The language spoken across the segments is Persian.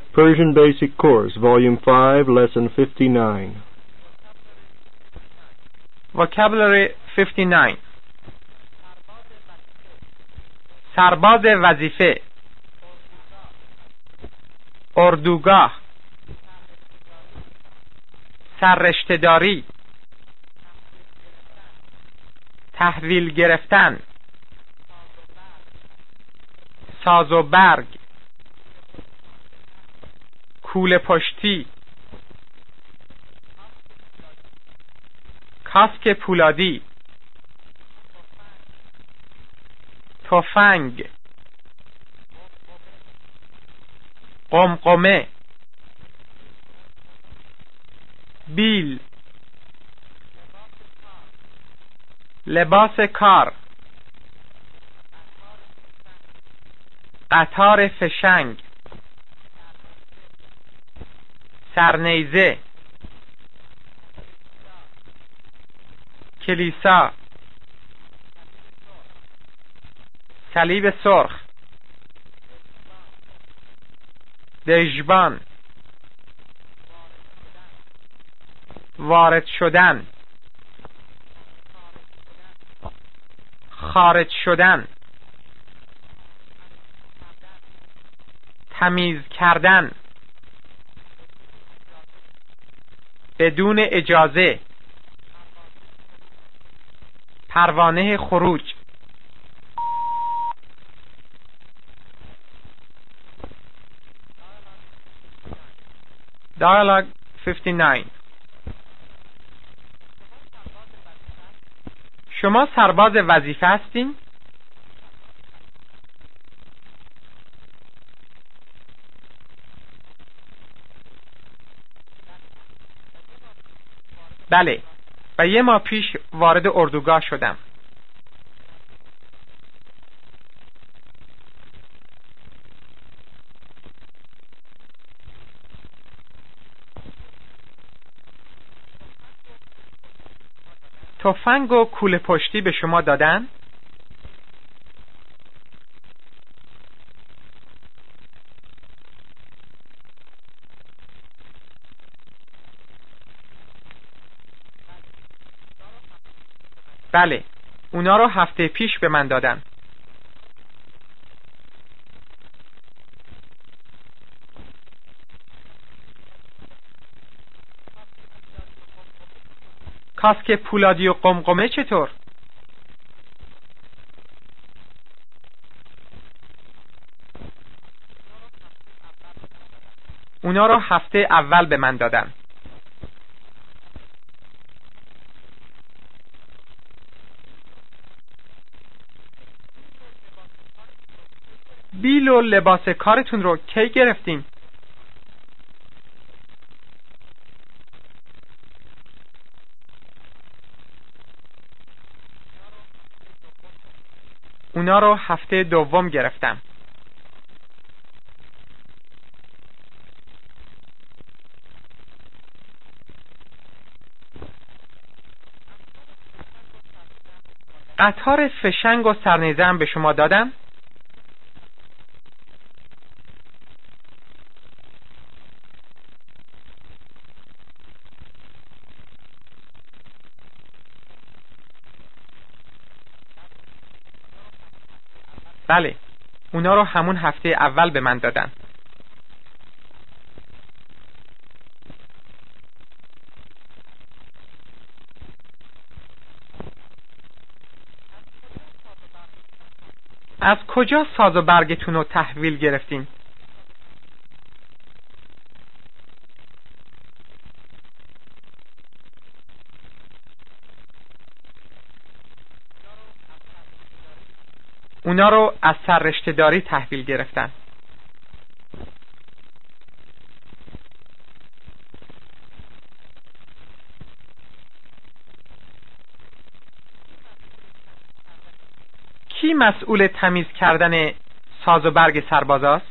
Persian Basic Course, Volume 5, Lesson 59. Vocabulary 59. سرباز وظیفه، اردوگاه، سررشته‌داری، تحویل گرفتن، ساز و برگ، کوله پشتی، کاسک پولادی، تفنگ، قمقمه، بیل، لباس کار، قطار فشنگ، سرنیزه، کلیسا، صلیب سرخ، دژبان، وارد شدن، خارج شدن، تمیز کردن، بدون اجازه، پروانه خروج. Dialogue 59. شما سرباز وظیفه هستین؟ بله، و 1 ماه پیش وارد اردوگاه شدم. تفنگ و کوله پشتی به شما دادن؟ بله، اونا رو هفته پیش به من دادن. کاسک پولادی و قمقمه چطور؟ اونا رو هفته اول به من دادن. بیل و لباس کارتون رو کی گرفتین؟ اونا رو هفته دوم گرفتم. قطار فشنگ و سرنیزه هم به شما دادم؟ بله، اونا رو همون هفته اول به من دادن. از کجا ساز و برگتون رو تحویل گرفتین؟ اونا رو از سررشته‌داری تحویل گرفتن. کی مسئول تمیز کردن ساز و برگ سربازاست؟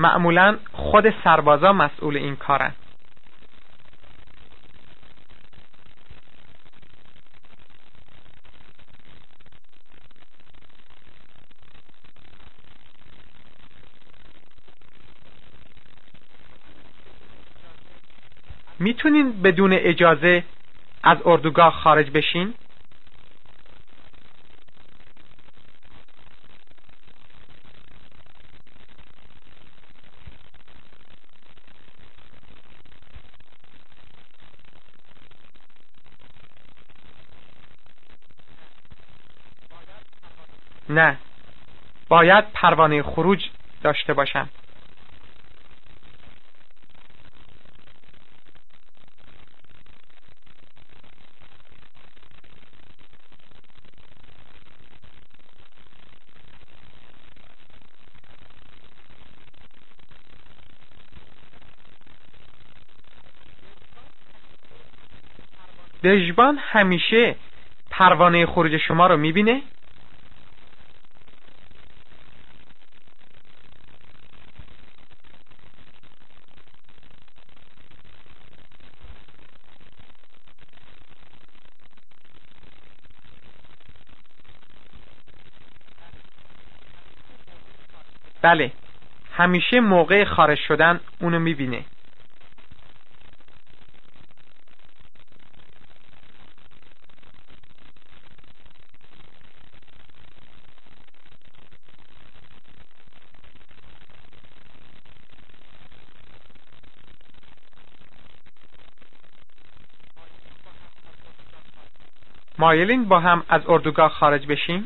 معمولاً خود سربازا مسئول این کارن. میتونین بدون اجازه از اردوگاه خارج بشین؟ نه، باید پروانه خروج داشته باشم. دژبان همیشه پروانه خروج شما رو میبینه؟ بله، همیشه موقع خارج شدن اونو میبینه. مایلین با هم از اردوگاه خارج بشیم؟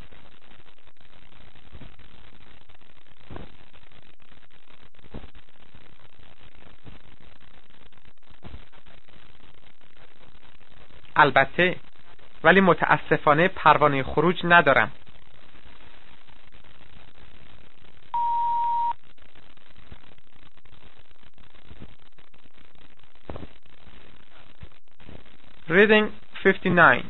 البته، ولی متاسفانه پروانه خروج ندارم. Reading 59.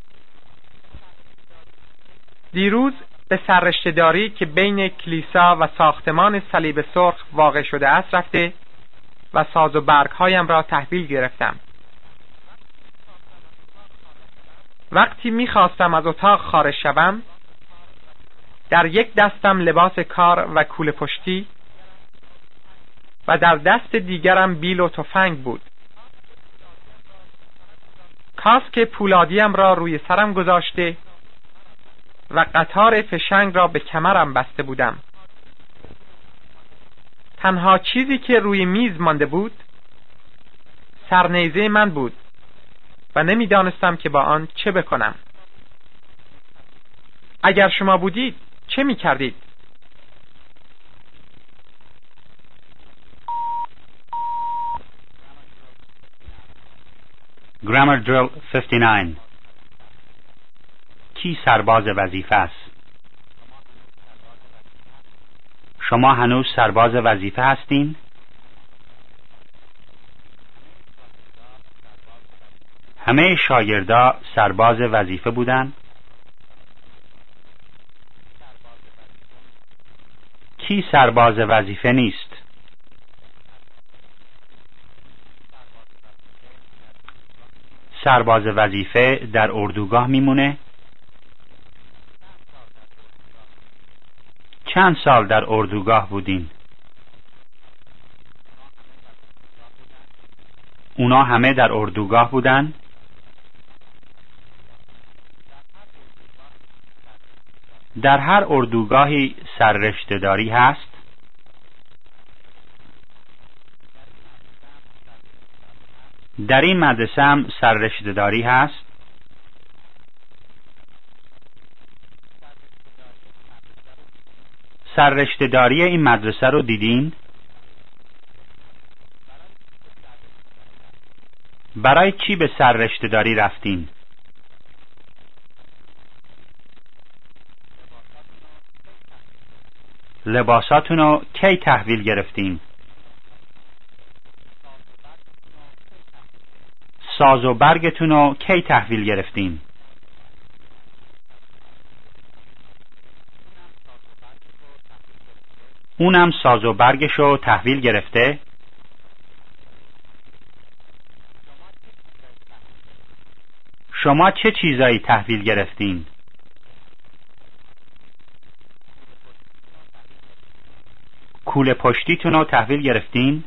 دیروز به سررشته‌داری که بین کلیسا و ساختمان صلیب سرخ واقع شده است رفته و ساز و برگ‌هایم را تحویل گرفتم. وقتی می‌خواستم از اتاق خارج شوم، در یک دستم لباس کار و کوله پشتی و در دست دیگرم بیل و تفنگ بود. کاسک پولادیم را روی سرم گذاشته و قطار فشنگ را به کمرم بسته بودم. تنها چیزی که روی میز مانده بود سرنیزه من بود و نمیدانستم که با آن چه بکنم. اگر شما بودید چه میکردید؟ Grammar Drill 59. کی سرباز وظیفه است؟ شما هنوز سرباز وظیفه هستین؟ همه شاگردا سرباز وظیفه بودن؟ کی سرباز وظیفه نیست؟ سرباز وظیفه در اردوگاه میمونه؟ چند سال در اردوگاه بودین؟ اونا همه در اردوگاه بودن؟ در هر اردوگاهی سررشته‌داری هست؟ در این مدرسه هم سررشته‌داری هست؟ سررشته‌داری این مدرسه رو دیدین؟ برای چی به سررشته‌داری رفتین؟ لباساتونو کی تحویل گرفتین؟ ساز و برگتونو کی تحویل گرفتین؟ اونم ساز و برگشو تحویل گرفته؟ شما چه چیزایی تحویل گرفتین؟ کوله پشتیتون رو تحویل گرفتین؟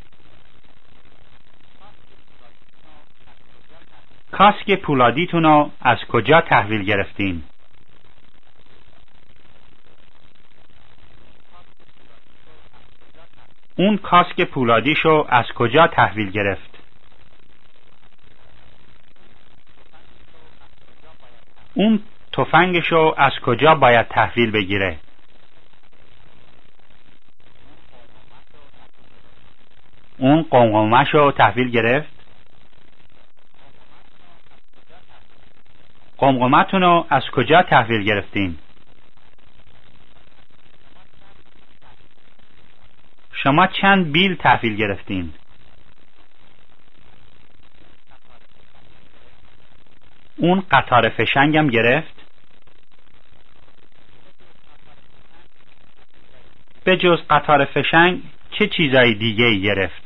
کاسک پولادیتون رو از کجا تحویل گرفتین؟ اون کاسک پولادیشو از کجا تحویل گرفت؟ اون تفنگشو از کجا باید تحویل بگیره؟ اون قمقمه‌شو تحویل گرفت؟ قمقمه‌تونو از کجا تحویل گرفتین؟ شما چند بیل تحویل گرفتین؟ اون قطار فشنگم گرفت؟ به جز قطار فشنگ چه چیزای دیگه ای گرفت؟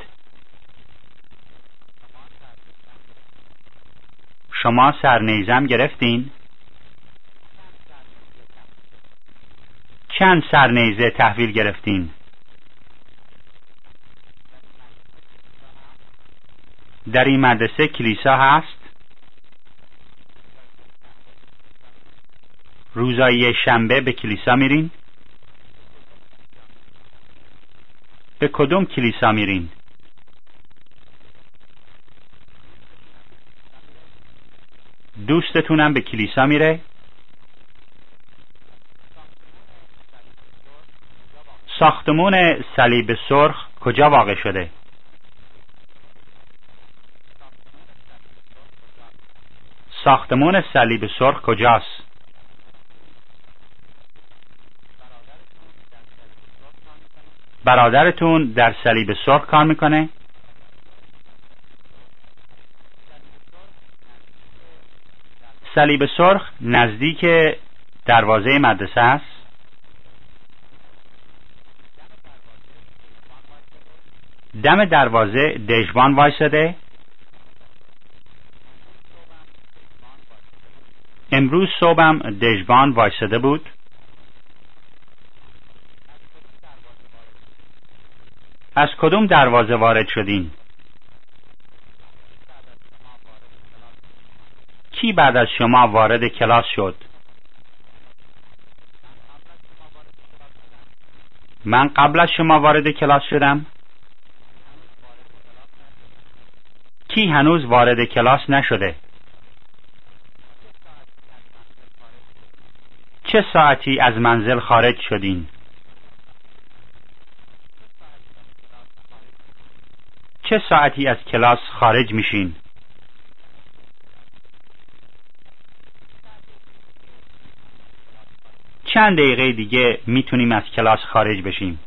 شما سرنیزم گرفتین؟ چند سرنیزه تحویل گرفتین؟ در این مدرسه کلیسا هست؟ روزای شنبه به کلیسا میرین؟ به کدوم کلیسا میرین؟ دوستتونم به کلیسا میره؟ ساختمون صلیب سرخ کجا واقع شده؟ ساختمون صلیب سرخ کجاست؟ برادرتون در صلیب سرخ کار میکنه؟ صلیب سرخ نزدیک دروازه مدرسه است؟ دم دروازه دژبان وایساده؟ امروز صبحم دژبان وایساده بود؟ از کدوم دروازه وارد شدین؟ کی بعد از شما وارد کلاس شد؟ من قبل از شما وارد کلاس شدم؟ کی هنوز وارد کلاس نشده؟ چه ساعتی از منزل خارج شدین؟ چه ساعتی از کلاس خارج میشین؟ چند دقیقه دیگه میتونیم از کلاس خارج بشیم؟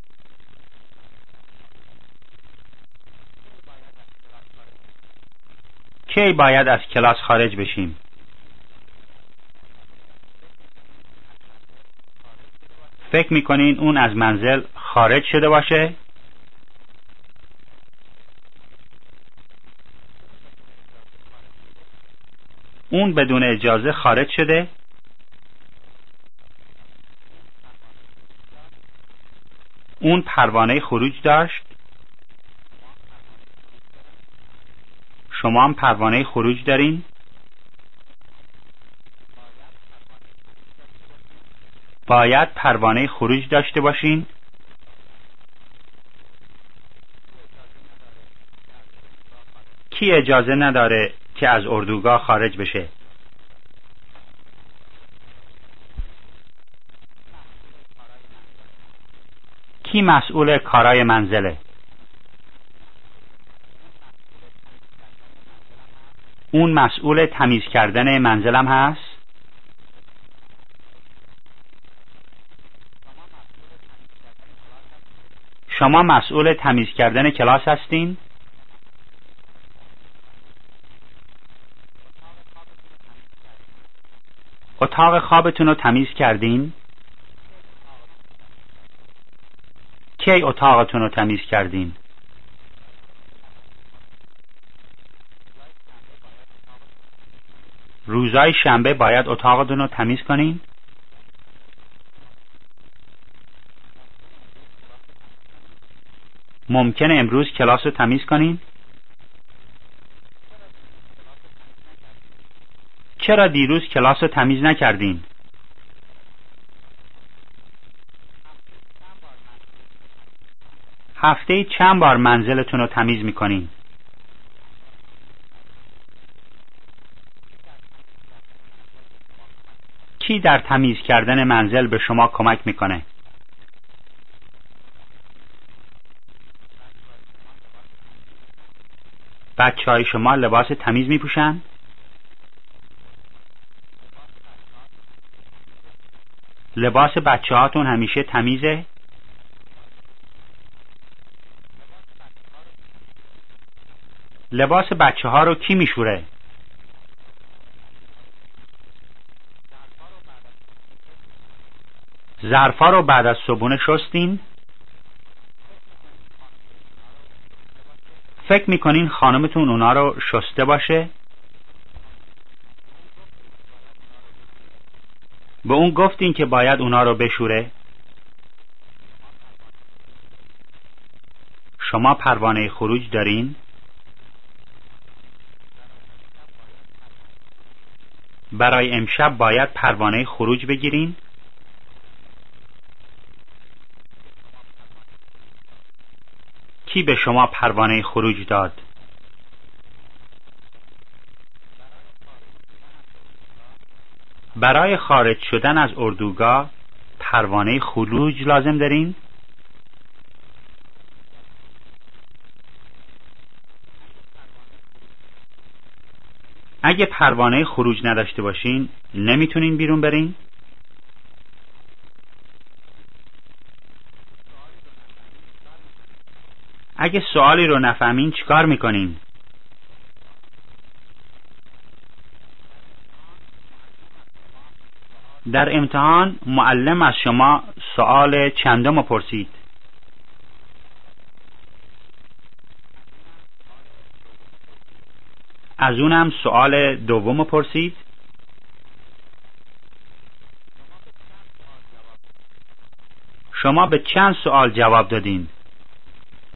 کی باید از کلاس خارج بشیم؟ فکر میکنین اون از منزل خارج شده باشه؟ اون بدون اجازه خارج شده؟ اون پروانه خروج داشت؟ شما هم پروانه خروج دارین؟ باید پروانه خروج داشته باشین؟ کی اجازه نداره که از اردوگاه خارج بشه؟ کی مسئول کارای منزله؟ اون مسئول تمیز کردن منزلم هست؟ شما مسئول تمیز کردن کلاس هستین؟ اتاق خوابتون رو تمیز کردین؟ کی اتاقتون رو تمیز کردین؟ روزای شنبه باید اتاقتون رو تمیز کنین؟ ممکنه امروز کلاس رو تمیز کنین؟ چرا دیروز کلاس رو تمیز نکردین؟ هفته چند بار منزلتون رو تمیز میکنین؟ کی در تمیز کردن منزل به شما کمک میکنه؟ بچه‌های شما لباس تمیز میپوشن؟ لباس بچه‌هاتون همیشه تمیزه؟ لباس بچه‌ها رو کی میشوره؟ ظرفا رو بعد از صبحونه شستین؟ فکر میکنین خانمتون اونا رو شسته باشه؟ به اون گفتین که باید اونا رو بشوره؟ شما پروانه خروج دارین؟ برای امشب باید پروانه خروج بگیرین؟ کی به شما پروانه خروج داد؟ برای خارج شدن از اردوگاه پروانه خروج لازم دارین؟ اگه پروانه خروج نداشته باشین نمیتونین بیرون برین؟ اگه سوالی رو نفهمین چیکار میکنین؟ در امتحان معلم از شما سوال چندم رو پرسید؟ از اونم سوال دوم رو پرسید؟ شما به چند سوال جواب دادین؟